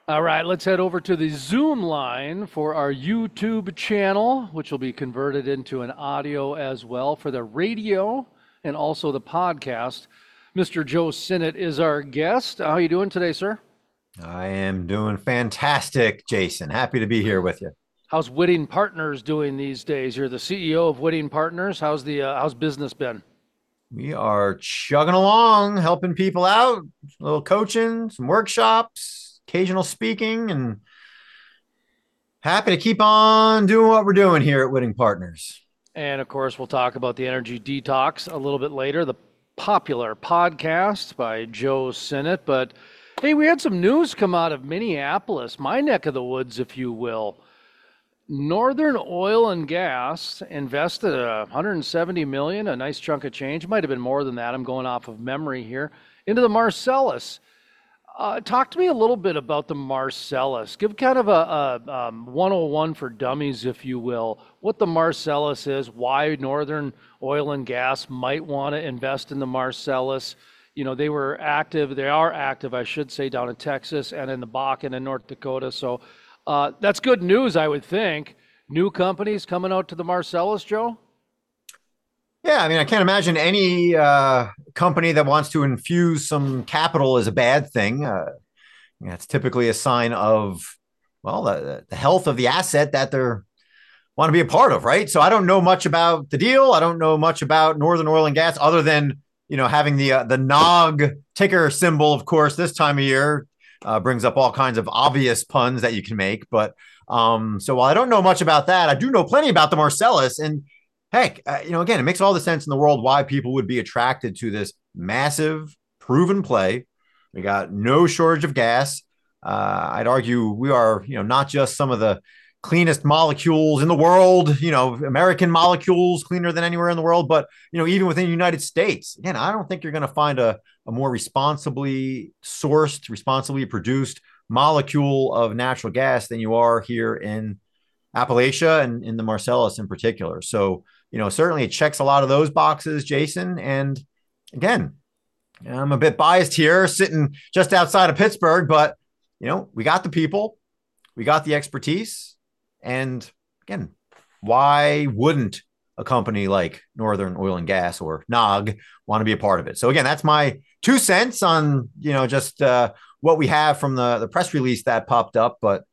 All right, let's head over to the Zoom line for our YouTube channel, which will be converted into an audio as well for the radio and also the podcast. Mr. Joe Sinnott is our guest. How are you doing today, sir? I am doing fantastic, Jason. Happy to be here with you. How's Whitting Partners doing these days? You're the CEO of Whitting Partners. How's business been? We are chugging along, helping people out, a little coaching, some workshops, occasional speaking, and happy to keep on doing what we're doing here at Whitting Partners. And of course, we'll talk about the Energy Detox a little bit later, the popular podcast by Joe Sinnott. But hey, we had some news come out of Minneapolis, my neck of the woods, if you will. Northern Oil and Gas invested 170 million, a nice chunk of change, might have been more than that. I'm going off of memory here, into the Marcellus. Talk to me a little bit about the Marcellus. Give kind of a 101 for dummies, if you will, what the Marcellus is, why Northern Oil and Gas might want to invest in the Marcellus. You know, they are active, I should say, down in Texas and in the Bakken in North Dakota. So that's good news, I would think. New companies coming out to the Marcellus, Joe? Yeah, I mean, I can't imagine any company that wants to infuse some capital is a bad thing. It's typically a sign of, well, the health of the asset that they're want to be a part of, right? So I don't know much about the deal. I don't know much about Northern Oil and Gas other than having the NOG ticker symbol. Of course, this time of year brings up all kinds of obvious puns that you can make. But so while I don't know much about that, I do know plenty about the Marcellus. And heck, again, it makes all the sense in the world why people would be attracted to this massive, proven play. We got no shortage of gas. I'd argue we are, not just some of the cleanest molecules in the world, American molecules cleaner than anywhere in the world, but, even within the United States, again, I don't think you're going to find a more responsibly sourced, responsibly produced molecule of natural gas than you are here in Appalachia and in the Marcellus in particular. So, certainly it checks a lot of those boxes, Jason. And again, I'm a bit biased here, sitting just outside of Pittsburgh, but, we got the people, we got the expertise. And again, why wouldn't a company like Northern Oil and Gas or NOG want to be a part of it? So again, that's my 2 cents on, just what we have from the press release that popped up. But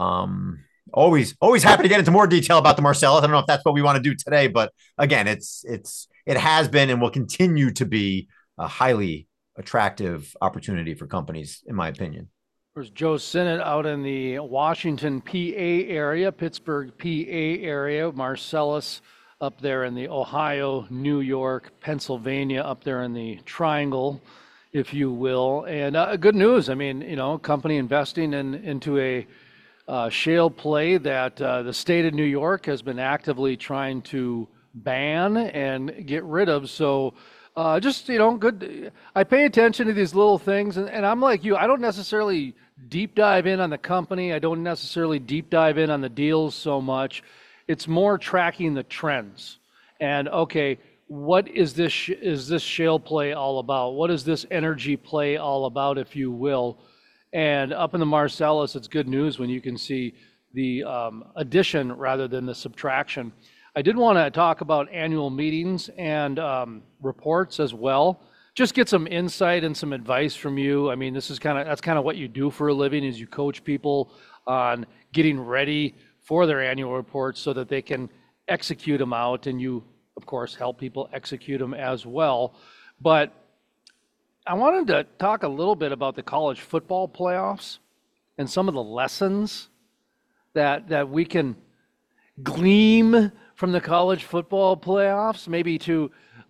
always happy to get into more detail about the Marcellus. I don't know if that's what we want to do today, but again, it has been and will continue to be a highly attractive opportunity for companies, in my opinion. There's Joe Sinnott out in the Washington, PA area, Pittsburgh, PA area, Marcellus up there in the Ohio, New York, Pennsylvania, up there in the triangle, if you will. And good news. I mean, company investing into a shale play that the state of New York has been actively trying to ban and get rid of. So just, good. I pay attention to these little things, and I'm like you. I don't necessarily deep dive in on the company. I don't necessarily deep dive in on the deals so much. It's more tracking the trends. And okay, what is this shale play all about? What is this energy play all about, if you will? And up in the Marcellus, it's good news when you can see the addition rather than the subtraction. I did want to talk about annual meetings and reports as well. Just get some insight and some advice from you. I mean, that's kind of what you do for a living, is you coach people on getting ready for their annual reports so that they can execute them out, and you, of course, help people execute them as well. But I wanted to talk a little bit about the college football playoffs and some of the lessons that we can glean from the college football playoffs, maybe to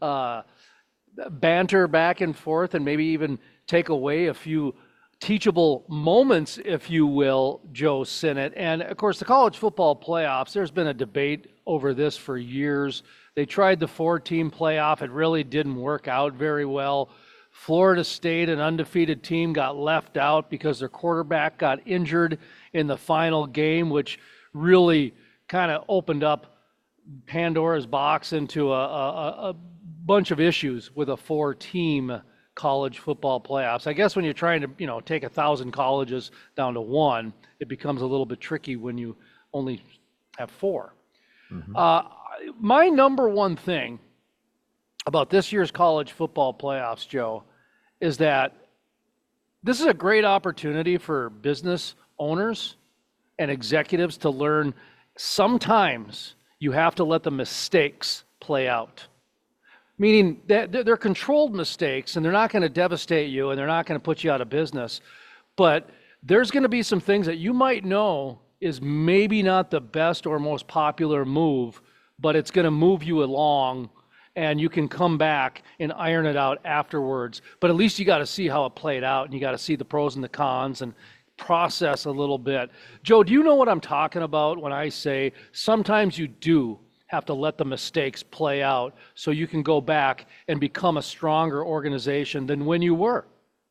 banter back and forth and maybe even take away a few teachable moments, if you will, Joe Sinnott. And of course, the college football playoffs, there's been a debate over this for years. They tried the 4-team playoff. It really didn't work out very well. Florida State, an undefeated team, got left out because their quarterback got injured in the final game, which really kind of opened up Pandora's box into a bunch of issues with a 4-team college football playoffs. I guess when you're trying to, take 1,000 colleges down to one, it becomes a little bit tricky when you only have four. Mhm. Uh, my number one thing about this year's college football playoffs, Joe, is that this is a great opportunity for business owners and executives to learn sometimes you have to let the mistakes play out. Meaning that they're controlled mistakes and they're not going to devastate you and they're not going to put you out of business. But there's going to be some things that you might know is maybe not the best or most popular move, but it's going to move you along and you can come back and iron it out afterwards. But at least you got to see how it played out and you got to see the pros and the cons and process a little bit. Joe, do you know what I'm talking about when I say sometimes you do have to let the mistakes play out so you can go back and become a stronger organization than when you were?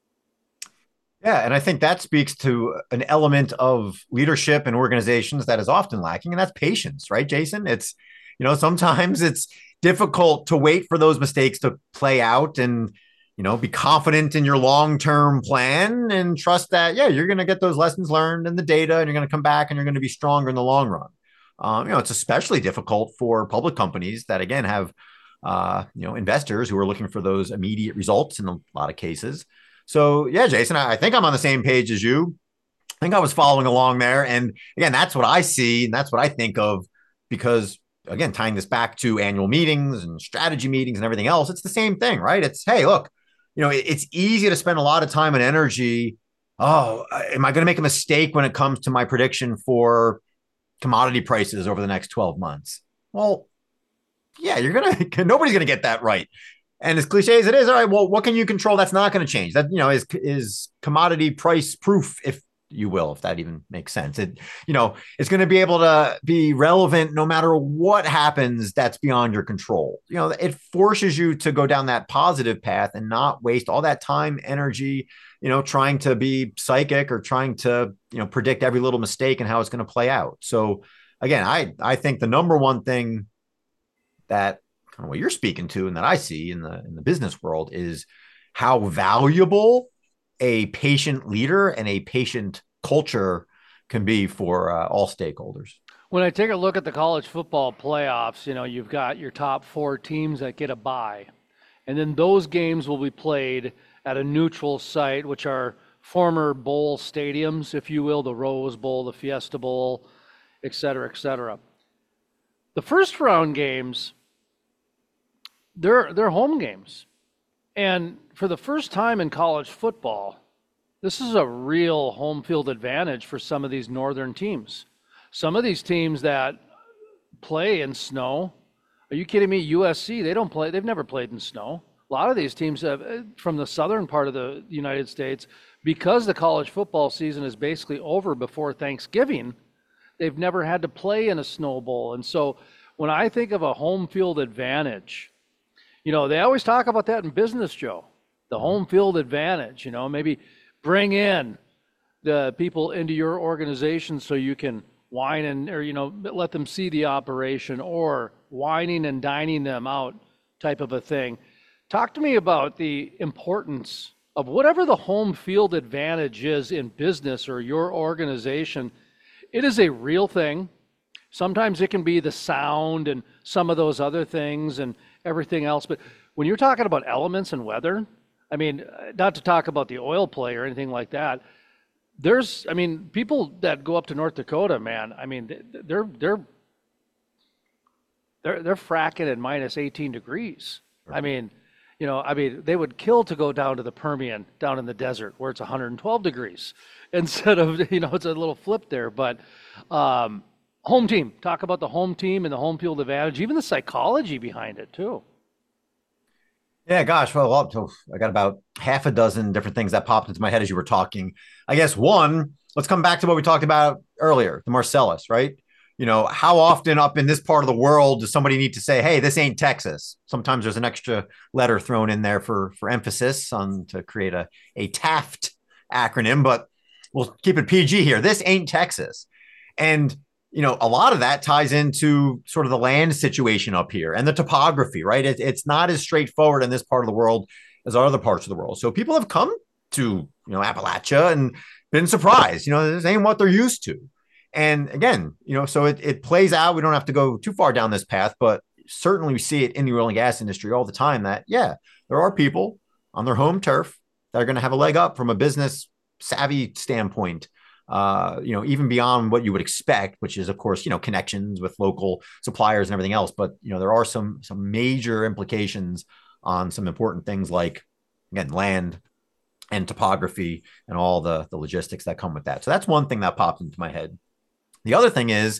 Yeah, and I think that speaks to an element of leadership and organizations that is often lacking, and that's patience, right, Jason? Sometimes it's difficult to wait for those mistakes to play out and, be confident in your long-term plan and trust that, yeah, you're going to get those lessons learned and the data, and you're going to come back and you're going to be stronger in the long run. It's especially difficult for public companies that, again, have, investors who are looking for those immediate results in a lot of cases. So, yeah, Jason, I think I'm on the same page as you. I think I was following along there. And again, that's what I see and that's what I think of because, again, tying this back to annual meetings and strategy meetings and everything else, it's the same thing, right? It's, hey, look, it's easy to spend a lot of time and energy. Oh, am I going to make a mistake when it comes to my prediction for commodity prices over the next 12 months? Well, yeah, nobody's going to get that right. And as cliche as it is, all right, well, what can you control that's not going to change? That, is commodity price proof, if you will, if that even makes sense. It's going to be able to be relevant no matter what happens that's beyond your control. It forces you to go down that positive path and not waste all that time, energy, trying to be psychic or trying to, predict every little mistake and how it's going to play out. So again, I think the number one thing that kind of what you're speaking to and that I see in the business world is how valuable a patient leader and a patient culture can be for all stakeholders. When I take a look at the college football playoffs, you've got your top four teams that get a bye. And then those games will be played at a neutral site, which are former bowl stadiums, if you will, the Rose Bowl, the Fiesta Bowl, et cetera, et cetera. The first round games, they're home games. And for the first time in college football, this is a real home field advantage for some of these northern teams. Some of these teams that play in snow, are you kidding me? USC, they've never played in snow. A lot of these teams from the southern part of the United States, because the college football season is basically over before Thanksgiving, they've never had to play in a snow bowl. And so when I think of a home field advantage, they always talk about that in business, Joe, the home field advantage, maybe bring in the people into your organization so you can wine or let them see the operation, or wining and dining them out type of a thing. Talk to me about the importance of whatever the home field advantage is in business or your organization. It is a real thing. Sometimes it can be the sound and some of those other things and everything else. But when you're talking about elements and weather, I mean, not to talk about the oil play or anything like that, people that go up to North Dakota, man, they're fracking at minus 18 degrees. They would kill to go down to the Permian, down in the desert where it's 112 degrees instead of, it's a little flip there. But home team, talk about the home team and the home field advantage, even the psychology behind it too. Yeah, gosh. Well, I got about half a dozen different things that popped into my head as you were talking. I guess one, let's come back to what we talked about earlier, the Marcellus, right? How often up in this part of the world does somebody need to say, hey, this ain't Texas? Sometimes there's an extra letter thrown in there for emphasis to create a TAFT acronym, but we'll keep it PG here. This ain't Texas. And a lot of that ties into sort of the land situation up here and the topography, right? It's not as straightforward in this part of the world as other parts of the world. So people have come to, Appalachia and been surprised. This ain't what they're used to. And again, so it plays out. We don't have to go too far down this path, but certainly we see it in the oil and gas industry all the time that, yeah, there are people on their home turf that are going to have a leg up from a business savvy standpoint, even beyond what you would expect, which is, of course, connections with local suppliers and everything else. But, there are some major implications on some important things like, again, land and topography and all the logistics that come with that. So that's one thing that popped into my head. The other thing is,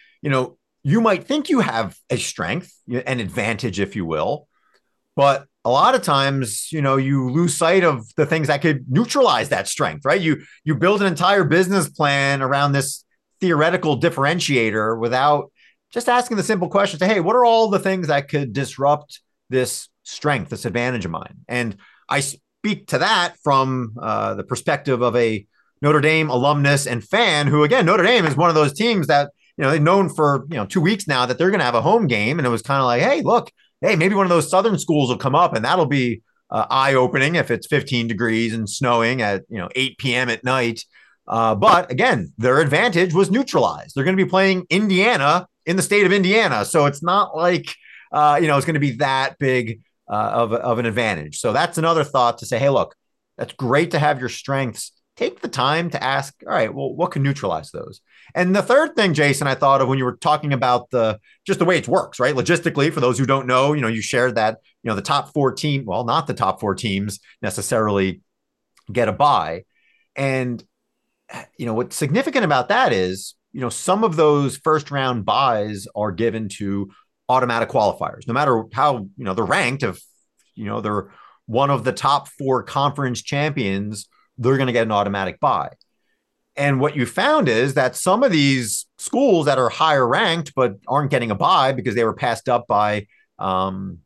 you might think you have a strength, an advantage, if you will, but a lot of times, you lose sight of the things that could neutralize that strength, right? You build an entire business plan around this theoretical differentiator without just asking the simple question, say, hey, what are all the things that could disrupt this strength, this advantage of mine? And I speak to that from the perspective of a Notre Dame alumnus and fan who, again, Notre Dame is one of those teams that, they've known for, 2 weeks now that they're going to have a home game. And it was kind of like, hey, look, hey, maybe one of those Southern schools will come up and that'll be eye-opening if it's 15 degrees and snowing at 8 p.m. at night. But again, their advantage was neutralized. They're going to be playing Indiana in the state of Indiana. So it's not like, it's going to be that big of an advantage. So that's another thought to say, hey, look, that's great to have your strengths. Take the time to ask, all right, well, what can neutralize those? And the third thing, Jason, I thought of when you were talking about just the way it works, right? Logistically, for those who don't know, you shared that, the top 4 teams, well, not the top 4 teams necessarily get a bye. And, what's significant about that is, some of those first round buys are given to automatic qualifiers, no matter how, they're ranked. If, they're one of the top 4 conference champions, they're going to get an automatic bye. And what you found is that some of these schools that are higher ranked but aren't getting a bye because they were passed up by, an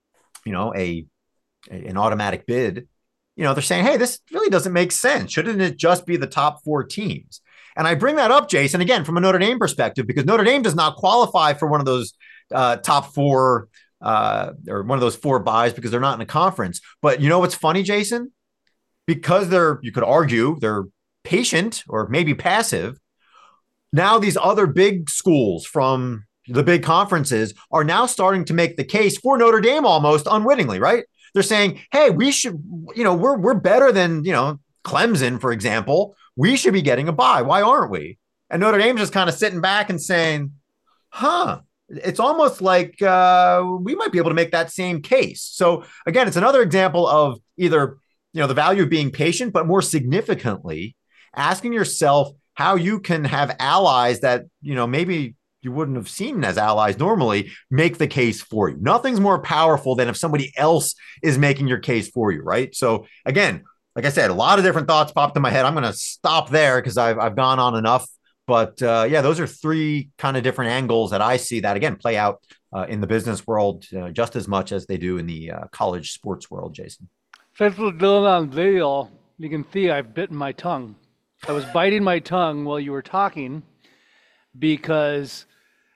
automatic bid, they're saying, hey, this really doesn't make sense. Shouldn't it just be the top 4 teams? And I bring that up, Jason, again, from a Notre Dame perspective, because Notre Dame does not qualify for one of those top 4 or one of those 4 buys because they're not in a conference. But you know what's funny, Jason? Because you could argue they're patient or maybe passive. Now these other big schools from the big conferences are now starting to make the case for Notre Dame almost unwittingly, right? They're saying, hey, we should, we're better than, Clemson, for example. We should be getting a bye. Why aren't we? And Notre Dame's just kind of sitting back and saying, it's almost like we might be able to make that same case. So again, it's another example of either, the value of being patient, but more significantly, asking yourself how you can have allies that, maybe you wouldn't have seen as allies normally make the case for you. Nothing's more powerful than if somebody else is making your case for you, right? So again, like I said, a lot of different thoughts popped in my head. I'm going to stop there because I've gone on enough. But those are 3 kind of different angles that I see that, again, play out in the business world just as much as they do in the college sports world, Jason. Thanks for doing on video. You can see I've bitten my tongue. I was biting my tongue while you were talking because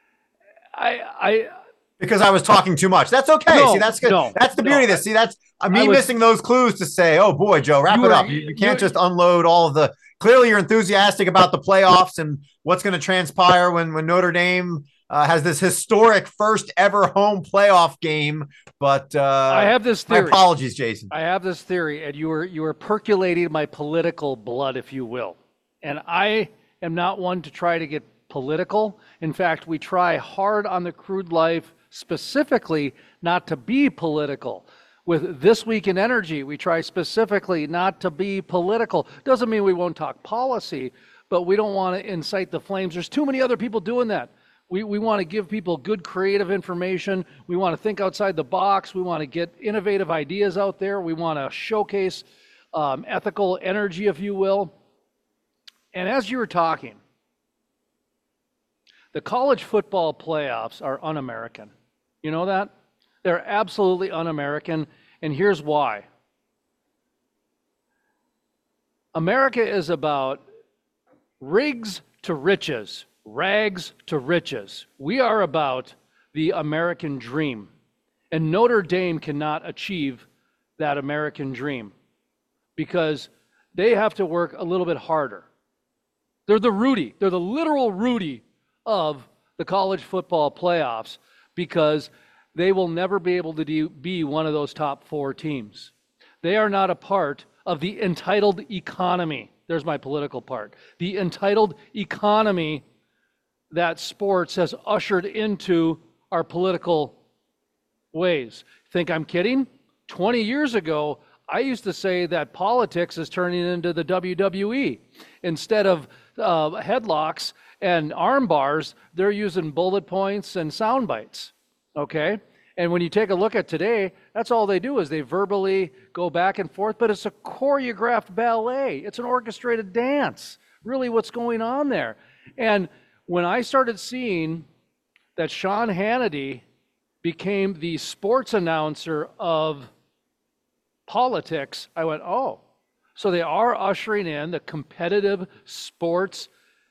because I was talking too much. That's okay. No, See, that's good. no, That's the beauty of this. See, that's me was- missing those clues to say, oh boy, Joe, wrap You it were- up. You can't you- just unload all of the. Clearly, you're enthusiastic about the playoffs and what's going to transpire when Notre Dame has this historic first ever home playoff game. But I have this my theory. apologies, Jason. I have this theory, and you were percolating my political blood, if you will. And I am not one to try to get political. In fact, we try hard on the Crude Life specifically not to be political. With This Week in Energy, we try specifically not to be political. Doesn't mean we won't talk policy, but we don't want to incite the flames. There's too many other people doing that. We want to give people good creative information. We want to think outside the box. We want to get innovative ideas out there. We want to showcase ethical energy, if you will. And as you were talking, the college football playoffs are un-American. You know that? They're absolutely un-American, and here's why. America is about rigs to riches, rags to riches. We are about the American dream, and Notre Dame cannot achieve that American dream because they have to work a little bit harder. They're the Rudy, they're the literal Rudy of the college football playoffs because they will never be able to be one of those top 4 teams. They are not a part of the entitled economy. There's my political part. The entitled economy that sports has ushered into our political ways. Think I'm kidding? 20 years ago, I used to say that politics is turning into the WWE. Instead of headlocks and arm bars, they're using bullet points and sound bites, okay? And when you take a look at today, that's all they do is they verbally go back and forth, but it's a choreographed ballet. It's an orchestrated dance, really what's going on there. And when I started seeing that Sean Hannity became the sports announcer of politics, I went, oh, so they are ushering in the competitive sports.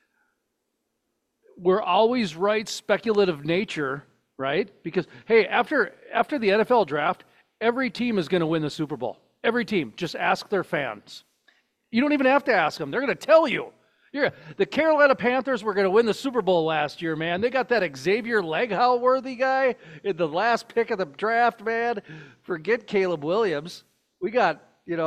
We're always right, speculative nature, right? Because, hey, after the NFL draft, every team is going to win the Super Bowl. Every team. Just ask their fans. You don't even have to ask them. They're going to tell you. The Carolina Panthers were going to win the Super Bowl last year, man. They got that Xavier Leghow-worthy guy in the last pick of the draft, man. Forget Caleb Williams. We got,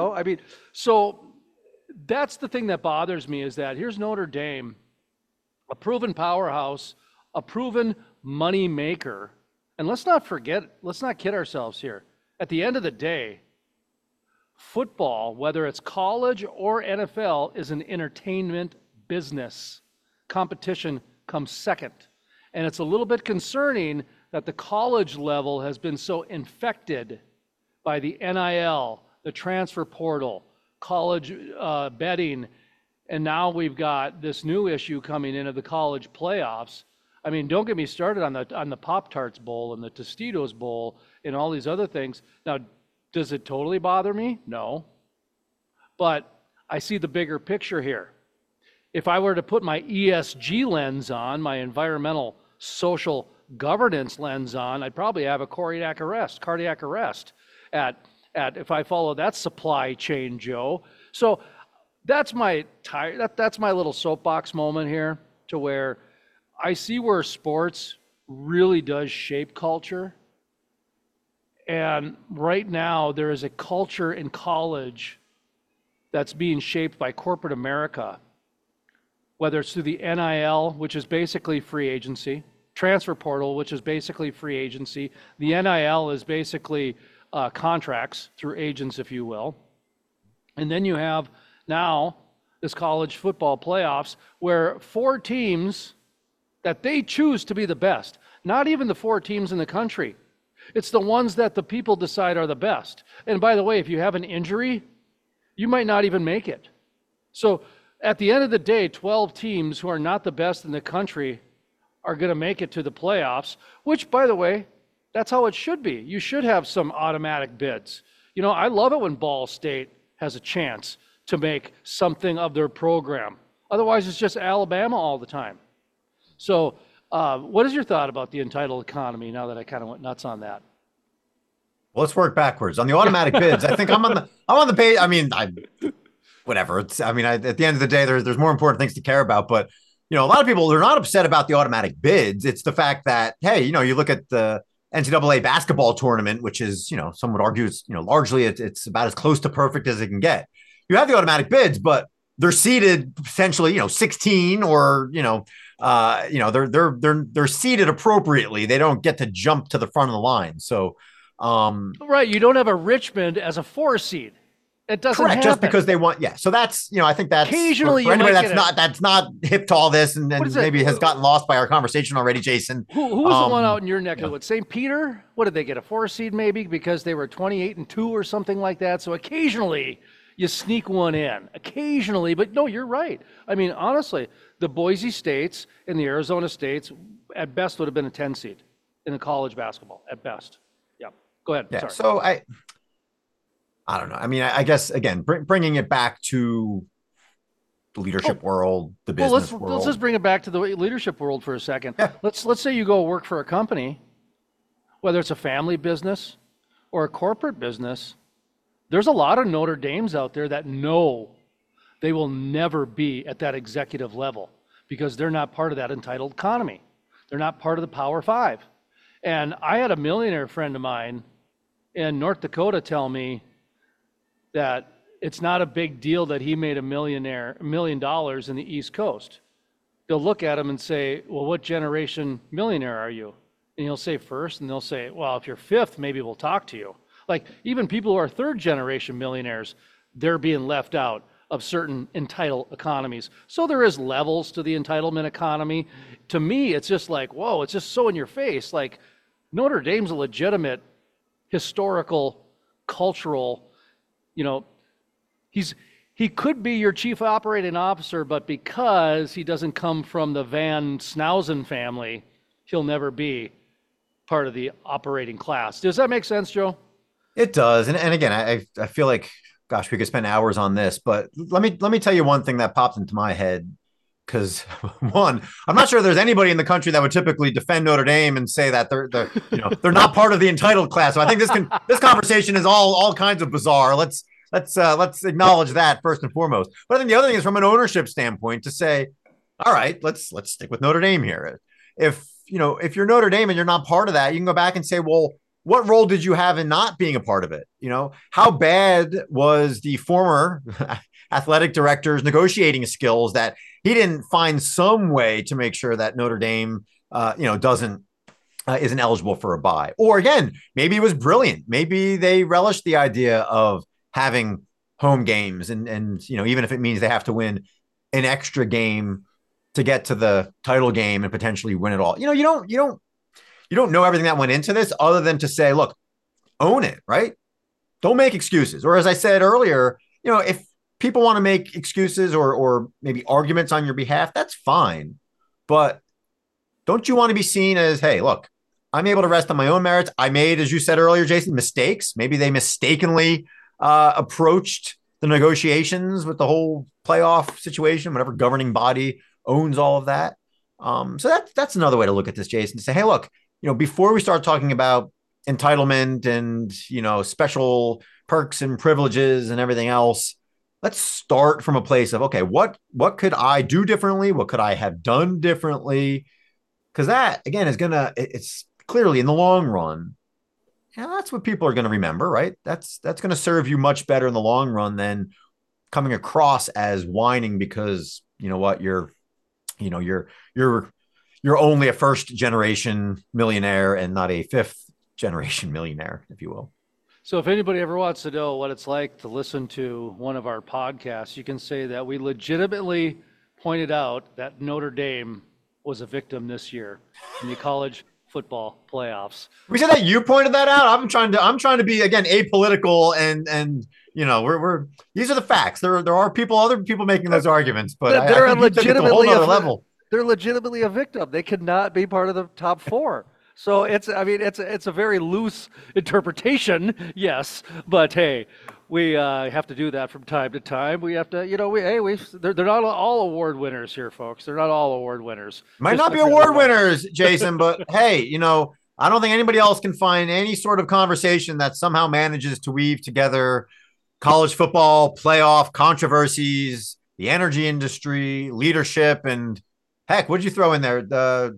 so that's the thing that bothers me is that here's Notre Dame, a proven powerhouse, a proven money maker. And let's not kid ourselves here. At the end of the day, football, whether it's college or NFL, is an entertainment business. Competition comes second. And it's a little bit concerning that the college level has been so infected by the NIL, the transfer portal, college betting, and now we've got this new issue coming in of the college playoffs. I mean, don't get me started on the Pop-Tarts Bowl and the Tostitos Bowl and all these other things. Now, does it totally bother me? No. But I see the bigger picture here. If I were to put my ESG lens on, my environmental social governance lens on, I'd probably have a cardiac arrest at if I follow that supply chain, Joe. So that's my little soapbox moment here, to where I see where sports really does shape culture. And right now there is a culture in college that's being shaped by corporate America, whether it's through the NIL, which is basically free agency, transfer portal, which is basically free agency. The NIL is basically contracts through agents, if you will. And then you have now this college football playoffs where 4 teams that they choose to be the best, not even the 4 teams in the country. It's the ones that the people decide are the best. And by the way, if you have an injury, you might not even make it. So at the end of the day, 12 teams who are not the best in the country are going to make it to the playoffs, which, by the way, that's how it should be. You should have some automatic bids. I love it when Ball State has a chance to make something of their program. Otherwise, it's just Alabama all the time. So what is your thought about the entitled economy now that I kind of went nuts on that? Well, let's work backwards. On the automatic bids, I think I'm on the page. I mean, whatever. At the end of the day, there's more important things to care about. But, a lot of people, they're not upset about the automatic bids. It's the fact that, hey, you look at the NCAA basketball tournament, which is, some would argue it's, largely it's about as close to perfect as it can get. You have the automatic bids, but they're seeded potentially, 16 or, they're seeded appropriately. They don't get to jump to the front of the line. So, right. You don't have a Richmond as a 4 seed. It doesn't correct, happen. just because they want, yeah. So that's, I think that's occasionally for anybody that's not hip to all this and maybe has gotten lost by our conversation already, Jason. Who was the one out in your neck of the woods? St. Peter? What did they get? A 4 seed maybe because they were 28-2 or something like that. So occasionally you sneak one in. Occasionally, but no, you're right. I mean, honestly, the Boise States and the Arizona States at best would have been a 10 seed in the college basketball at best. Yeah. Go ahead. Yeah. Sorry. So I don't know. I mean, I guess, again, bringing it back to the leadership world, the business world. Let's just bring it back to the leadership world for a second. Yeah. Let's say you go work for a company, whether it's a family business or a corporate business. There's a lot of Notre Dames out there that know they will never be at that executive level because they're not part of that entitled economy. They're not part of the Power Five. And I had a millionaire friend of mine in North Dakota tell me that it's not a big deal that he made $1 million in the East Coast. They'll look at him and say, well, what generation millionaire are you? And he'll say first, and they'll say, well, if you're fifth, maybe we'll talk to you. Like even people who are third generation millionaires, they're being left out of certain entitled economies. So there is levels to the entitlement economy. To me, it's just like, whoa, it's just so in your face. Like Notre Dame's a legitimate historical, cultural, he could be your chief operating officer, but because he doesn't come from the Van Snauzen family, he'll never be part of the operating class. Does that make sense, Joe? It does. And again, I feel like, gosh, we could spend hours on this, but let me tell you one thing that pops into my head. Because one, I'm not sure there's anybody in the country that would typically defend Notre Dame and say that they're not part of the entitled class. So I think this conversation is all kinds of bizarre. Let's acknowledge that first and foremost. But I think the other thing is from an ownership standpoint to say, all right, let's stick with Notre Dame here. If you're Notre Dame and you're not part of that, you can go back and say, well, what role did you have in not being a part of it? How bad was the former athletic director's negotiating skills that he didn't find some way to make sure that Notre Dame, isn't eligible for a bye? Or again, maybe it was brilliant. Maybe they relished the idea of having home games, and even if it means they have to win an extra game to get to the title game and potentially win it all. You don't know everything that went into this, other than to say, look, own it, right? Don't make excuses. Or as I said earlier, if people want to make excuses or maybe arguments on your behalf, that's fine. But don't you want to be seen as, hey, look, I'm able to rest on my own merits. I made, as you said earlier, Jason, mistakes. Maybe they mistakenly approached the negotiations with the whole playoff situation, whatever governing body owns all of that. So that's another way to look at this, Jason, to say, hey, look, before we start talking about entitlement and, special perks and privileges and everything else, let's start from a place of, okay, what could I do differently? What could I have done differently? Because that, again, it's clearly in the long run, that's what people are going to remember, right? That's going to serve you much better in the long run than coming across as whining because, you're only a first generation millionaire and not a fifth generation millionaire, if you will. So if anybody ever wants to know what it's like to listen to one of our podcasts, you can say that we legitimately pointed out that Notre Dame was a victim this year in the college football playoffs. We said that you pointed that out. I'm trying to be, again, apolitical and we're these are the facts. There are other people making those arguments, but they're I think legitimately a whole level. They're legitimately a victim. They could not be part of the top four. So it's a very loose interpretation, yes, but hey, we have to do that from time to time. We have to, they're not all award winners here, folks. They're not all award winners. Might not be award winners, Jason, but hey, I don't think anybody else can find any sort of conversation that somehow manages to weave together college football, playoff controversies, the energy industry, leadership, and heck, what'd you throw in there? The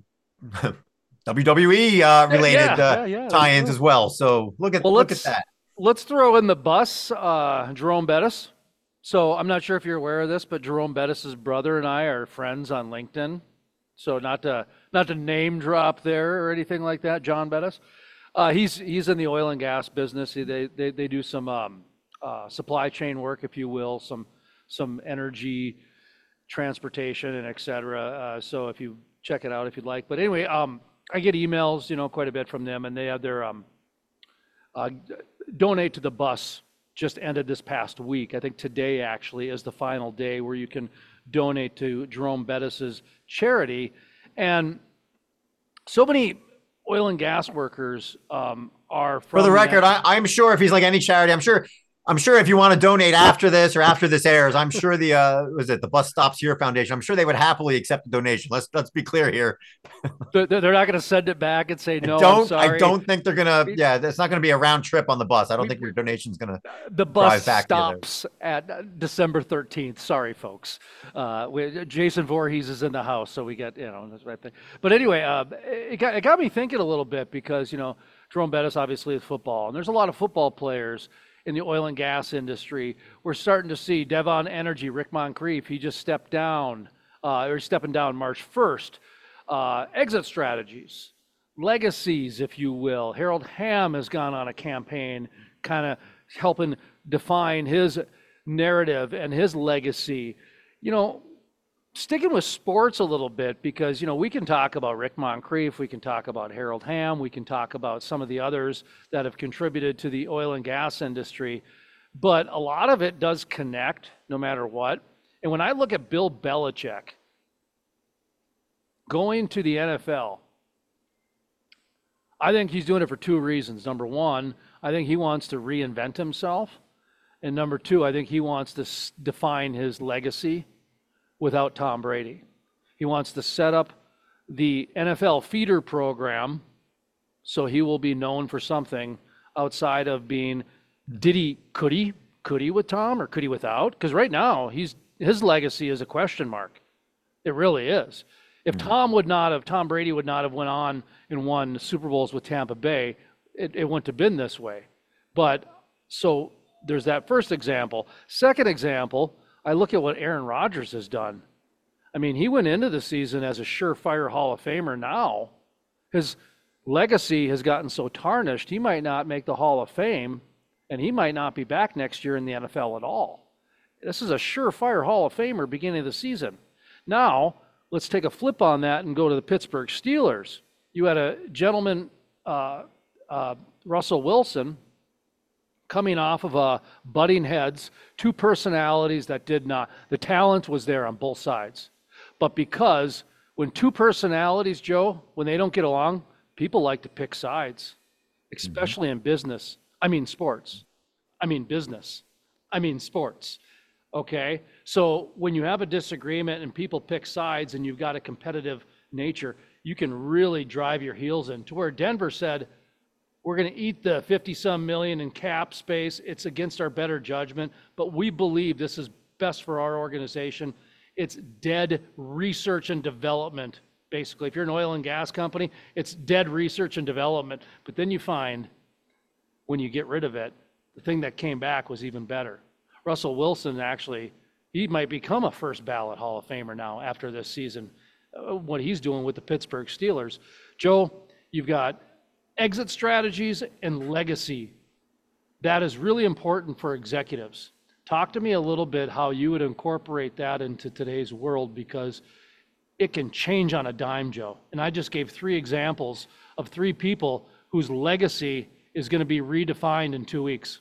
WWE related tie-ins as well. So look at that. Let's throw in the bus, Jerome Bettis. So I'm not sure if you're aware of this, but Jerome Bettis's brother and I are friends on LinkedIn. So not to name drop there or anything like that, John Bettis. He's in the oil and gas business. They do some supply chain work, if you will, some energy, transportation, and et cetera. So if you check it out if you'd like. But anyway, I get emails, quite a bit from them, and they have their donate to the bus just ended this past week. I think today actually is the final day where you can donate to Jerome Bettis's charity. And so many oil and gas workers are from... For the record, I'm sure if he's like any charity, I'm sure I'm sure if you want to donate after this or after this airs, I'm sure the was it the Bus Stops Here Foundation. I'm sure they would happily accept a donation. Let's be clear here. They're not going to send it back and say, I no, I'm don't I sorry. don't think they're gonna. Yeah, it's not gonna be a round trip on the bus. I don't We, think your donation's gonna the bus drive back to you there. stops at December 13th. Sorry, folks. Jason Voorhees is in the house, so we get, that's right thing. But anyway, it got me thinking a little bit because, Jerome Bettis obviously is football, and there's a lot of football players in the oil and gas industry. We're starting to see Devon Energy, Rick Moncrief, he just stepped down, or stepping down March 1st. Exit strategies, legacies, if you will. Harold Hamm has gone on a campaign kind of helping define his narrative and his legacy. You know, Sticking with sports a little bit because, we can talk about Rick Moncrief, we can talk about Harold Hamm, we can talk about some of the others that have contributed to the oil and gas industry, but a lot of it does connect no matter what. And when I look at Bill Belichick going to the NFL, I think he's doing it for two reasons. Number one, I think he wants to reinvent himself. And number two, I think he wants to define his legacy without Tom Brady. He wants to set up the NFL feeder program so he will be known for something outside of being, could he with Tom or could he without? Because right now, his legacy is a question mark. It really is. If Tom Brady would not have went on and won Super Bowls with Tampa Bay, it wouldn't have been this way. But so there's that first example. Second example, I look at what Aaron Rodgers has done. I mean, he went into the season as a surefire Hall of Famer. Now his legacy has gotten so tarnished, he might not make the Hall of Fame, and he might not be back next year in the NFL at all. This is a surefire Hall of Famer beginning of the season. Now, let's take a flip on that and go to the Pittsburgh Steelers. You had a gentleman, Russell Wilson, coming off of butting heads, two personalities that did not. The talent was there on both sides. But because when two personalities, Joe, when they don't get along, people like to pick sides, especially in business. I mean sports. I mean business. I mean sports. Okay? So when you have a disagreement and people pick sides and you've got a competitive nature, you can really drive your heels in. To where Denver said, we're going to eat the 50-some million in cap space. It's against our better judgment, but we believe this is best for our organization. It's dead research and development, basically. If you're an oil and gas company, it's dead research and development. But then you find, when you get rid of it, the thing that came back was even better. Russell Wilson, actually, he might become a first ballot Hall of Famer now after this season, what he's doing with the Pittsburgh Steelers. Joe, you've got exit strategies and legacy. That is really important for executives. Talk to me a little bit how you would incorporate that into today's world, because it can change on a dime, Joe. And I just gave three examples of three people whose legacy is going to be redefined in 2 weeks.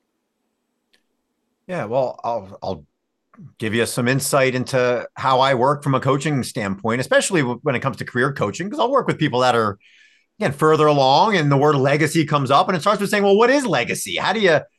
Yeah, well, I'll give you some insight into how I work from a coaching standpoint, especially when it comes to career coaching, because I'll work with people that are, again, further along, and the word legacy comes up, and it starts with saying, well, what is legacy? How do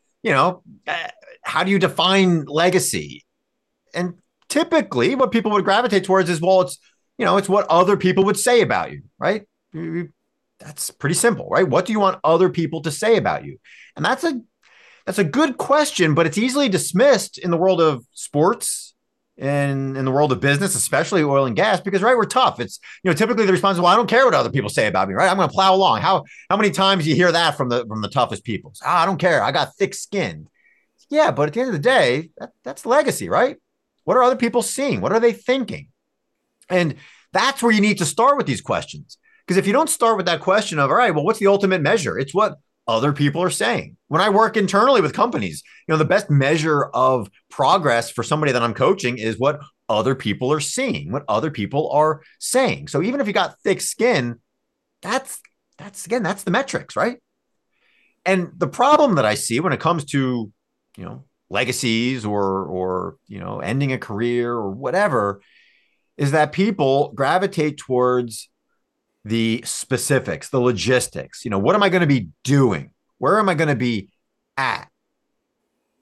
you define legacy? And typically what people would gravitate towards is, well, it's what other people would say about you, right? That's pretty simple, right? What do you want other people to say about you? And that's a good question, but it's easily dismissed in the world of sports and in the world of business, especially oil and gas, because, right, we're tough. It's, typically the response is, well, I don't care what other people say about me, right? I'm going to plow along. How many times do you hear that from the toughest people? I don't care. I got thick skin. Yeah, but at the end of the day, that's legacy, right? What are other people seeing? What are they thinking? And that's where you need to start with these questions. Because if you don't start with that question of, all right, well, what's the ultimate measure? It's what other people are saying. When I work internally with companies, the best measure of progress for somebody that I'm coaching is what other people are seeing, what other people are saying. So even if you got thick skin, that's the metrics, right? And the problem that I see when it comes to, legacies or ending a career or whatever, is that people gravitate towards the specifics, the logistics. What am I going to be doing? Where am I going to be at?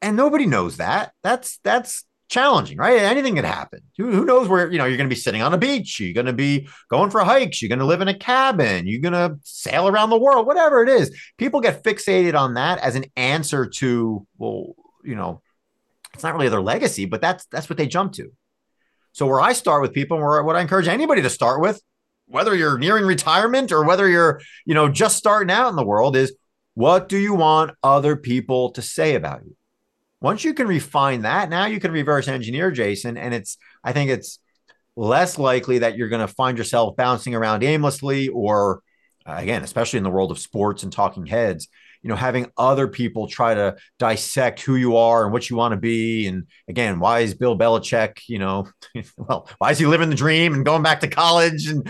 And nobody knows that. That's challenging, right? Anything can happen. Who knows where, you're going to be sitting on a beach, you're going to be going for hikes, you're going to live in a cabin, you're going to sail around the world, whatever it is. People get fixated on that as an answer to, well, it's not really their legacy, but that's what they jump to. So where I start with people, or what I encourage anybody to start with, whether you're nearing retirement or whether you're, just starting out in the world, is what do you want other people to say about you? Once you can refine that, now you can reverse engineer, Jason. And I think it's less likely that you're going to find yourself bouncing around aimlessly, or again, especially in the world of sports and talking heads, having other people try to dissect who you are and what you want to be. And again, why is Bill Belichick, well, why is he living the dream and going back to college? And,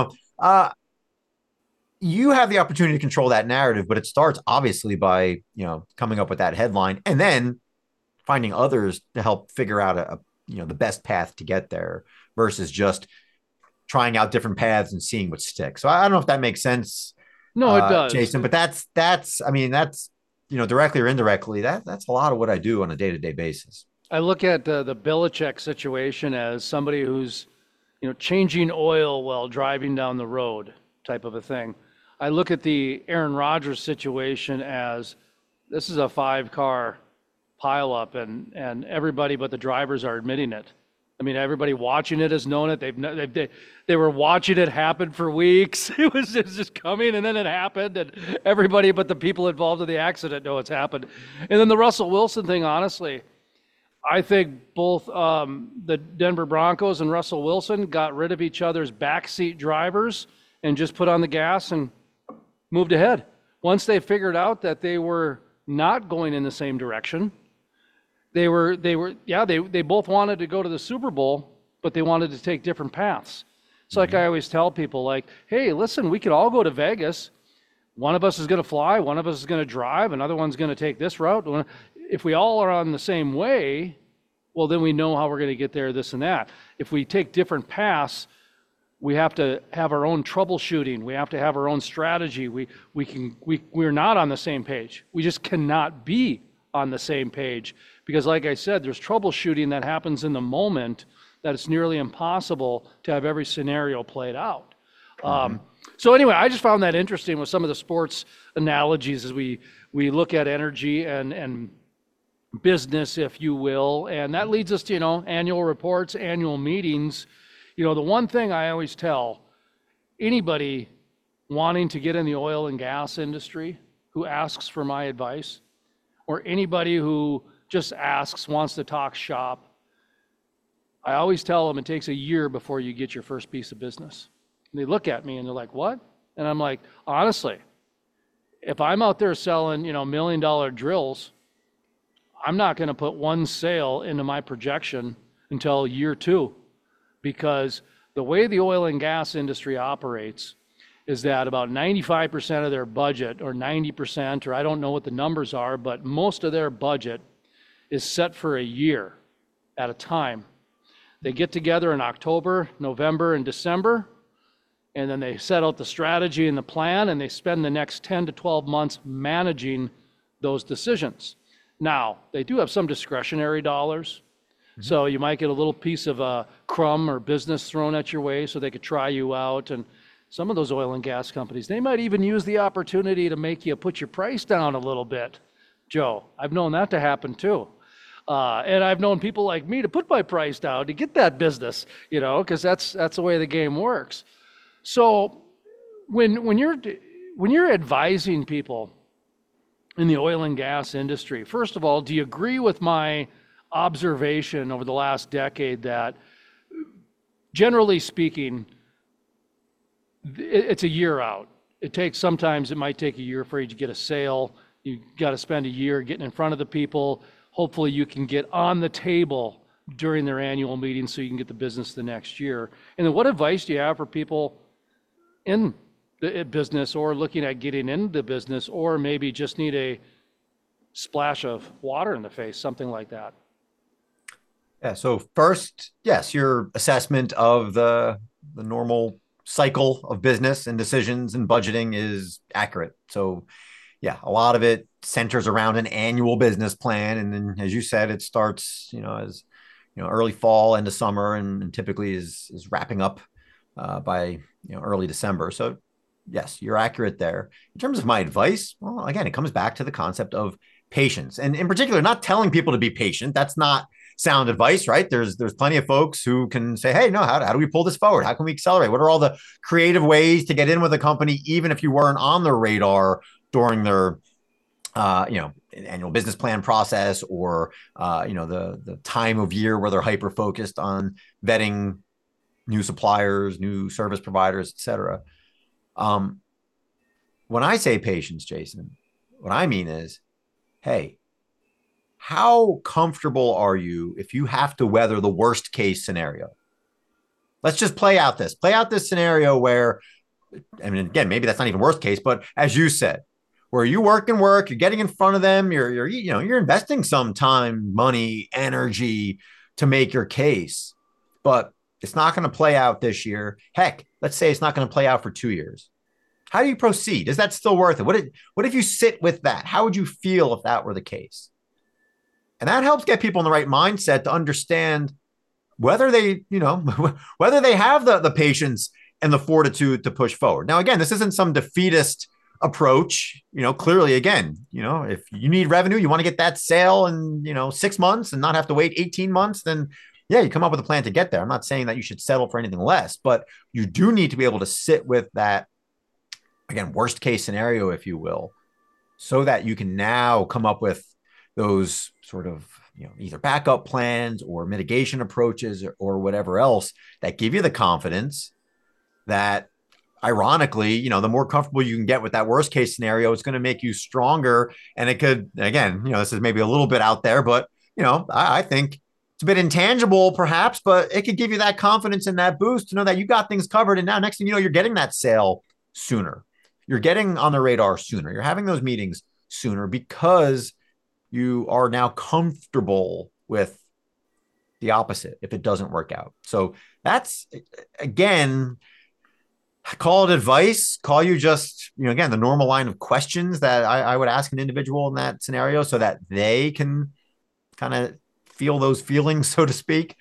you have the opportunity to control that narrative, but it starts obviously by, coming up with that headline and then finding others to help figure out the best path to get there versus just trying out different paths and seeing what sticks. So I don't know if that makes sense, No, it does. Jason, but I mean, that's, directly or indirectly, that's a lot of what I do on a day-to-day basis. I look at the Belichick situation as somebody who's, changing oil while driving down the road type of a thing. I look at the Aaron Rodgers situation as this is a 5-car pileup, and everybody but the drivers are admitting it. I mean, everybody watching it has known it. They were watching it happen for weeks. It was just coming, and then it happened, and everybody but the people involved in the accident know it's happened. And then the Russell Wilson thing, honestly, I think both the Denver Broncos and Russell Wilson got rid of each other's backseat drivers and just put on the gas and moved ahead. Once they figured out that they were not going in the same direction, they both wanted to go to the Super Bowl, but they wanted to take different paths. It's like I always tell people, like, hey, listen, we could all go to Vegas. One of us is going to fly, one of us is going to drive, another one's going to take this route. If we all are on the same way, well, then we know how we're going to get there, this and that. If we take different paths, we have to have our own troubleshooting. We have to have our own strategy. We're not on the same page. We just cannot be on the same page because, like I said, there's troubleshooting that happens in the moment that it's nearly impossible to have every scenario played out. So anyway, I just found that interesting with some of the sports analogies as we look at energy and business, if you will, and that leads us to annual reports, annual meetings. The one thing I always tell anybody wanting to get in the oil and gas industry who asks for my advice, or anybody who just wants to talk shop, I always tell them it takes a year before you get your first piece of business. And they look at me and they're like, what? And I'm like, honestly, if I'm out there selling, $1 million drills, I'm not going to put one sale into my projection until year 2, because the way the oil and gas industry operates is that about 95% of their budget, or 90%, or I don't know what the numbers are, but most of their budget is set for a year at a time. They get together in October, November, and December, and then they set out the strategy and the plan, and they spend the next 10 to 12 months managing those decisions. Now, they do have some discretionary dollars. So you might get a little piece of a crumb or business thrown at your way so they could try you out. And some of those oil and gas companies, they might even use the opportunity to make you put your price down a little bit. Joe, I've known that to happen too. And I've known people like me to put my price down to get that business, because that's the way the game works. So when you're advising people in the oil and gas industry, first of all, do you agree with my observation over the last decade that, generally speaking, it's a year out? Sometimes it might take a year for you to get a sale. You got to spend a year getting in front of the people. Hopefully you can get on the table during their annual meeting so you can get the business the next year. And then what advice do you have for people in the business, or looking at getting into the business, or maybe just need a splash of water in the face, something like that? Yeah. So first, yes, your assessment of the normal cycle of business and decisions and budgeting is accurate. So yeah, a lot of it centers around an annual business plan. And then, as you said, it starts, as early fall into summer, and typically is wrapping up by early December. So yes, you're accurate there. In terms of my advice, well, again, it comes back to the concept of patience, and in particular, not telling people to be patient. That's not sound advice, right? There's plenty of folks who can say, hey, no, how do we pull this forward? How can we accelerate? What are all the creative ways to get in with a company, even if you weren't on their radar during their annual business plan process, or the time of year where they're hyper focused on vetting new suppliers, new service providers, et cetera. When I say patience, Jason, what I mean is, hey, how comfortable are you if you have to weather the worst case scenario? Let's just play out this scenario where, I mean, again, maybe that's not even worst case, but as you said, where you work, you're getting in front of them, you're investing some time, money, energy to make your case, but it's not going to play out this year. Heck, let's say it's not going to play out for 2 years. How do you proceed? Is that still worth it? What if you sit with that? How would you feel if that were the case? And that helps get people in the right mindset to understand whether they, whether they have the patience and the fortitude to push forward. Now, again, this isn't some defeatist approach. Clearly, again, if you need revenue, you want to get that sale in, 6 months and not have to wait 18 months, then yeah, you come up with a plan to get there. I'm not saying that you should settle for anything less, but you do need to be able to sit with that, again, worst case scenario, if you will, so that you can now come up with those sort of, either backup plans or mitigation approaches, or whatever else that give you the confidence that, ironically, the more comfortable you can get with that worst case scenario, it's going to make you stronger. And it could, again, this is maybe a little bit out there, but, I think it's a bit intangible perhaps, but it could give you that confidence and that boost to know that you got things covered. And now next thing you know, you're getting that sale sooner. You're getting on the radar sooner. You're having those meetings sooner because you are now comfortable with the opposite if it doesn't work out. So that's, again, call it advice, call you just, again, the normal line of questions that I would ask an individual in that scenario so that they can kind of feel those feelings, so to speak.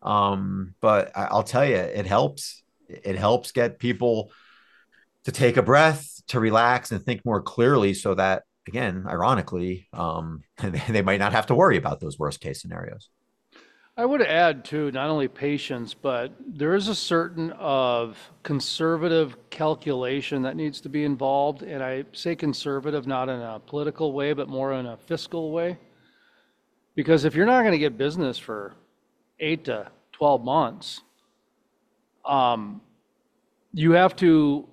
But I'll tell you, it helps. It helps get people to take a breath, to relax and think more clearly so that, again, ironically, they might not have to worry about those worst case scenarios. I would add too, not only patience, but there is a certain of conservative calculation that needs to be involved. And I say conservative not in a political way, but more in a fiscal way. Because if you're not going to get business for 8 to 12 months, you have to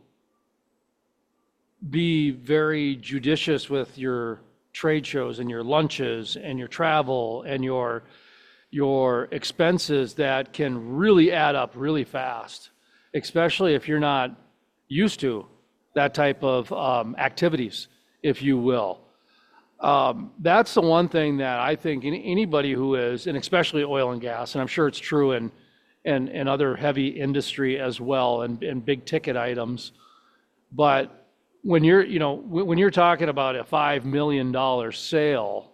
be very judicious with your trade shows and your lunches and your travel and your expenses that can really add up really fast, especially if you're not used to that type of activities, if you will. That's the one thing that I think anybody who is, and especially oil and gas, and I'm sure it's true in other heavy industry as well, and big ticket items, but when you're talking about a $5 million sale,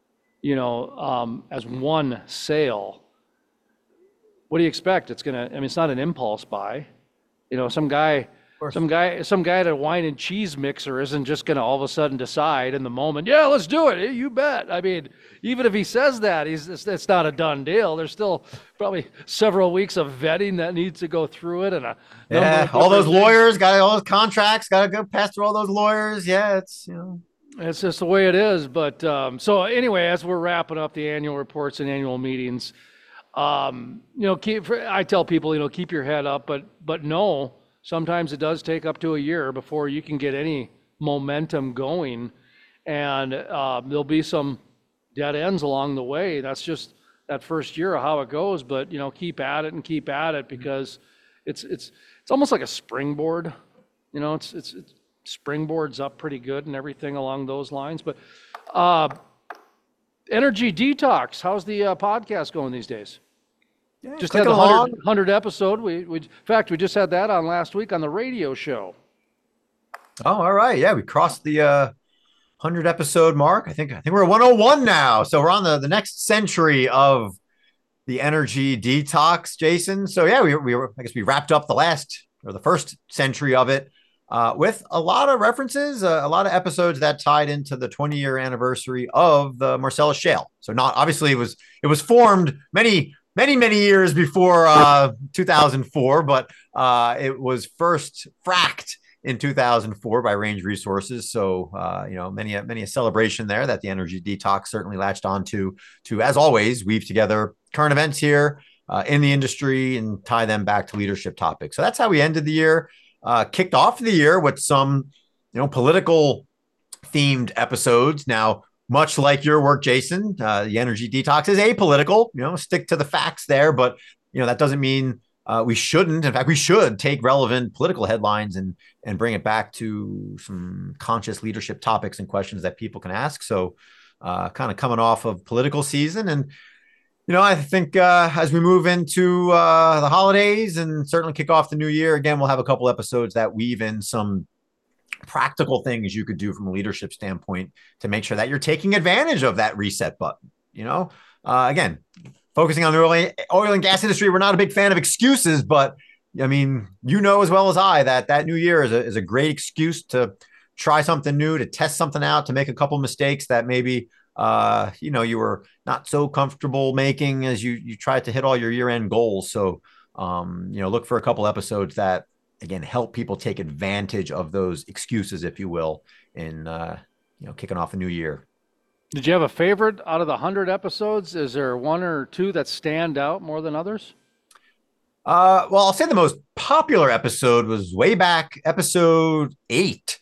as one sale, what do you expect? It's not an impulse buy. Some guy at a wine and cheese mixer isn't just gonna all of a sudden decide in the moment, yeah, let's do it. You bet. I mean, even if he says that, it's not a done deal. There's still probably several weeks of vetting that needs to go through it, and all those lawyers got all those contracts, got to go pass through all those lawyers. Yeah, it's just the way it is. But so anyway, as we're wrapping up the annual reports and annual meetings, I tell people, keep your head up, but no, sometimes it does take up to a year before you can get any momentum going, and there'll be some dead ends along the way. That's just that first year of how it goes. But keep at it because it's almost like a springboard. It's springboards up pretty good and everything along those lines. But Energy Detox, how's the podcast going these days? Yeah, just had the 100 episode. In fact, we just had that on last week on the radio show. Oh, all right. Yeah, we crossed the 100 episode mark. I think we're at 101 now. So we're on the next century of the energy detox, Jason. So yeah, we were, I guess we wrapped up the last or the first century of it with a lot of references, a lot of episodes that tied into the 20-year anniversary of the Marcellus Shale. So not obviously it was formed many years before 2004, but it was first fracked in 2004 by Range Resources. So, many a celebration there that the Energy Detox certainly latched onto to, as always, weave together current events here in the industry and tie them back to leadership topics. So that's how we ended the year. Kicked off the year with some, political themed episodes. Now, much like your work, Jason, the Energy Detox is apolitical. Stick to the facts there, but that doesn't mean we shouldn't. In fact, we should take relevant political headlines and bring it back to some conscious leadership topics and questions that people can ask. So, kind of coming off of political season, and I think as we move into the holidays and certainly kick off the new year, again, we'll have a couple episodes that weave in some practical things you could do from a leadership standpoint to make sure that you're taking advantage of that reset button. Again, focusing on the oil and gas industry, we're not a big fan of excuses, but I mean, as well as I that new year is a great excuse to try something new, to test something out, to make a couple mistakes that maybe you were not so comfortable making as you tried to hit all your year-end goals. So look for a couple episodes that again help people take advantage of those excuses, if you will, in kicking off a new year. Did you have a favorite out of the 100 episodes? Is there one or two that stand out more than others? Well, I'll say the most popular episode was way back, episode 8,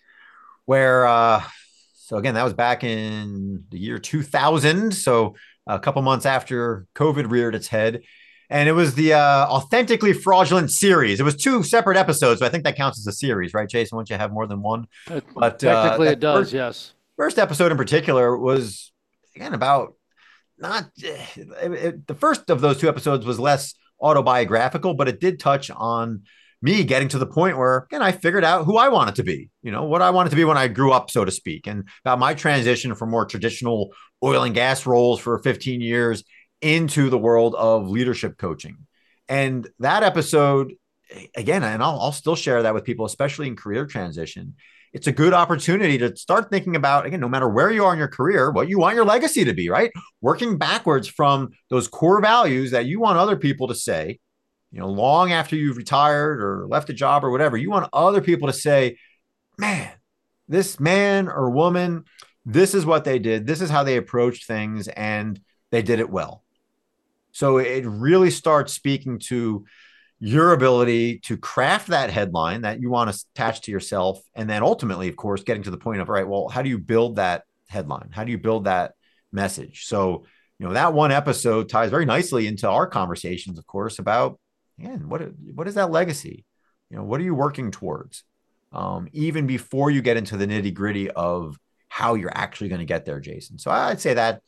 where so again, that was back in the year 2000, so a couple months after COVID reared its head. And it was the Authentically Fraudulent series. It was 2 separate episodes, so I think that counts as a series, right, Jason? Once you have more than one. But technically it does, yes. First episode in particular was, again, about not the first of those 2 episodes was less autobiographical, but it did touch on me getting to the point where, again, I figured out who I wanted to be, what I wanted to be when I grew up, so to speak, and about my transition from more traditional oil and gas roles for 15 years into the world of leadership coaching. And that episode, again, and I'll still share that with people, especially in career transition. It's a good opportunity to start thinking about, again, no matter where you are in your career, what you want your legacy to be, right? Working backwards from those core values that you want other people to say, long after you've retired or left a job or whatever, you want other people to say, man, this man or woman, this is what they did. This is how they approached things, and they did it well. So it really starts speaking to your ability to craft that headline that you want to attach to yourself. And then ultimately, of course, getting to the point of, all right, well, how do you build that headline? How do you build that message? So, that one episode ties very nicely into our conversations, of course, about, again, what is that legacy? What are you working towards? Even before you get into the nitty gritty of how you're actually going to get there, Jason. So I'd say that,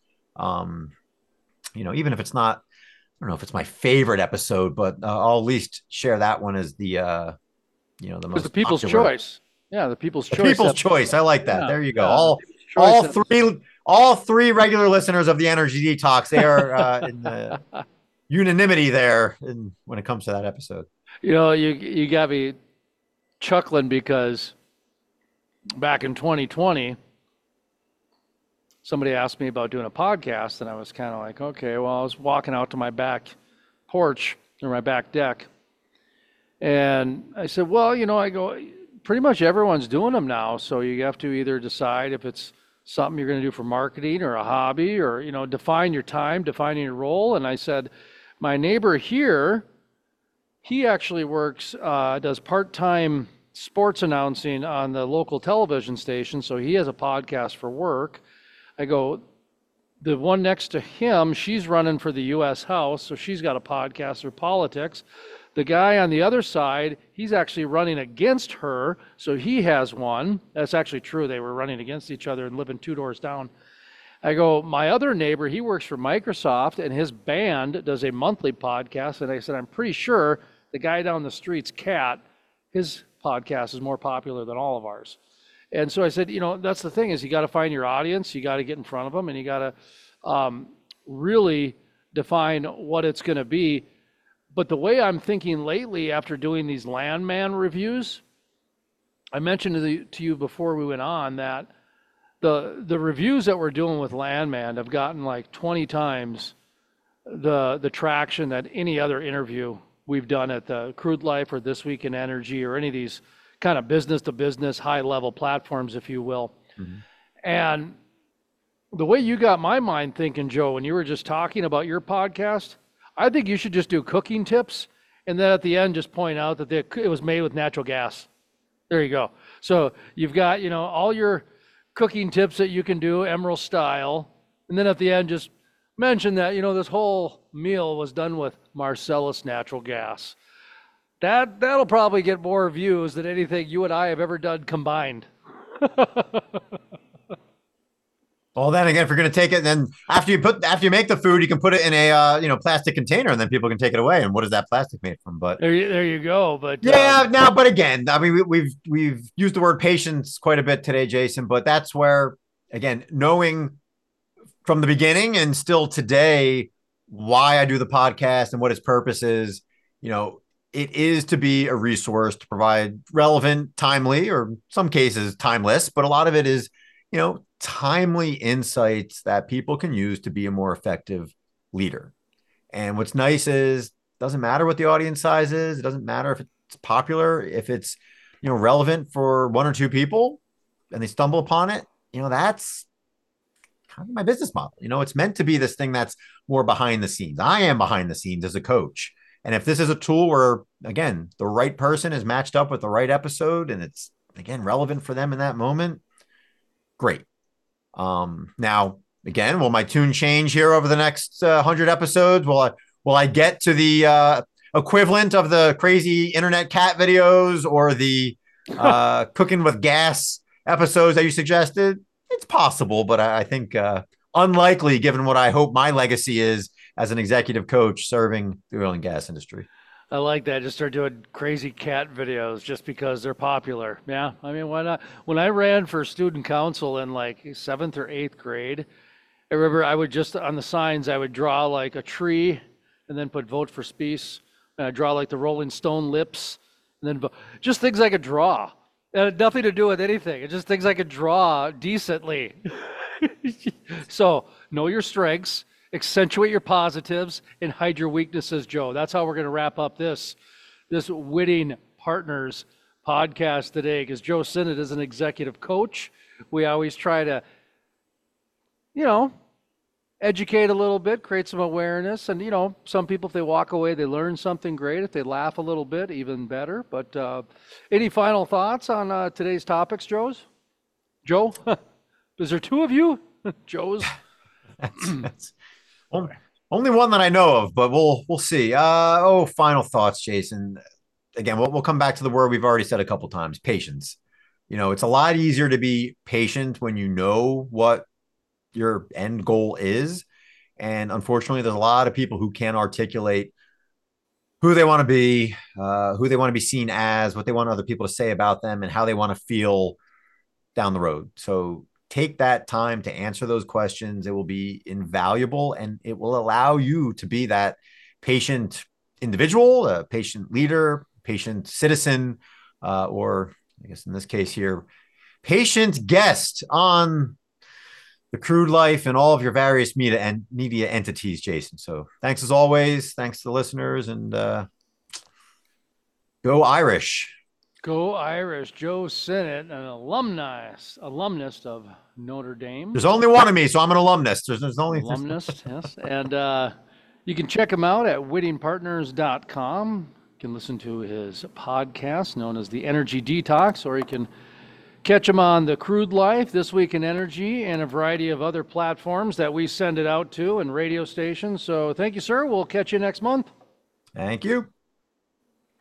even if it's not, I don't know if it's my favorite episode, but I'll at least share that one as the most the people's popular. Choice. Yeah, the people's choice. People's choice. I like that. Yeah, there you go. Yeah, all three regular listeners of the Energy Detox, they are in the unanimity there when it comes to that episode. You got me chuckling because back in 2020, somebody asked me about doing a podcast, and I was kind of like, okay, well, I was walking out to my back porch or my back deck, and I said, well, I go, pretty much everyone's doing them now, so you have to either decide if it's something you're going to do for marketing or a hobby, or, define your time, defining your role. And I said, my neighbor here, he actually works, does part-time sports announcing on the local television station, so he has a podcast for work. I go, the one next to him, she's running for the U.S. House, so she's got a podcast for politics. The guy on the other side, he's actually running against her, so he has one. That's actually true. They were running against each other and living 2 doors down. I go, my other neighbor, he works for Microsoft, and his band does a monthly podcast. And I said, I'm pretty sure the guy down the street's cat, his podcast is more popular than all of ours. And so I said, that's the thing is you got to find your audience, you got to get in front of them, and you got to really define what it's going to be. But the way I'm thinking lately after doing these Landman reviews, I mentioned to you before we went on that the reviews that we're doing with Landman have gotten like 20 times the traction that any other interview we've done at the Crude Life or This Week in Energy or any of these kind of business to business high level platforms, if you will. Mm-hmm. And the way you got my mind thinking, Joe, when you were just talking about your podcast, I think you should just do cooking tips and then at the end just point out that it was made with natural gas. There you go. So you've got, all your cooking tips that you can do Emeril style. And then at the end, just mention that, this whole meal was done with Marcellus natural gas. That'll probably get more views than anything you and I have ever done combined. Well, then again, if you're going to take it, then after you make the food, you can put it in a plastic container, and then people can take it away. And what is that plastic made from? But there you go. But yeah, now, but again, I mean, we've used the word patience quite a bit today, Jason. But that's where, again, knowing from the beginning and still today why I do the podcast and what its purpose is, it is to be a resource to provide relevant, timely, or in some cases timeless, but a lot of it is, timely insights that people can use to be a more effective leader. And what's nice is it doesn't matter what the audience size is. It doesn't matter if it's popular, if it's, relevant for one or two people and they stumble upon it, that's kind of my business model. It's meant to be this thing that's more behind the scenes. I am behind the scenes as a coach. And if this is a tool where, again, the right person is matched up with the right episode and it's, again, relevant for them in that moment, great. Now, again, will my tune change here over the next 100 episodes? Will I get to the equivalent of the crazy internet cat videos or the cooking with gas episodes that you suggested? It's possible, but I think unlikely given what I hope my legacy is as an executive coach serving the oil and gas industry. I like that. Just start doing crazy cat videos just because they're popular. Yeah. I mean, why not? When I ran for student council in like 7th or 8th grade, I remember I would just, on the signs, I would draw like a tree and then put vote for Spies. And I'd draw like the Rolling Stone lips and then just things I could draw. It had nothing to do with anything. It's just things I could draw decently. So know your strengths, accentuate your positives, and hide your weaknesses, Joe. That's how we're going to wrap up this Winning Partners podcast today, because Joe Sinnott is an executive coach. We always try to, educate a little bit, create some awareness. And, some people, if they walk away, they learn something great. If they laugh a little bit, even better. But any final thoughts on today's topics, Joe? Is there two of you? Joe's? That's only one that I know of, but we'll see. Final thoughts, Jason. Again, we'll come back to the word we've already said a couple times, patience. It's a lot easier to be patient when you know what your end goal is. And unfortunately, there's a lot of people who can't articulate who they want to be, who they want to be seen as, what they want other people to say about them, and how they want to feel down the road. So take that time to answer those questions. It will be invaluable, and it will allow you to be that patient individual, a patient leader, patient citizen, or I guess in this case here, patient guest on the Crude Life and all of your various media entities, Jason. So thanks as always. Thanks to the listeners, and go Irish. Go Irish. Joe Sinnott, an alumnus of Notre Dame. There's only one of me, so I'm an alumnus. There's only alumnus, yes. And you can check him out at winningpartners.com. You can listen to his podcast known as The Energy Detox, or you can catch him on The Crude Life, This Week in Energy, and a variety of other platforms that we send it out to and radio stations. So thank you, sir. We'll catch you next month. Thank you.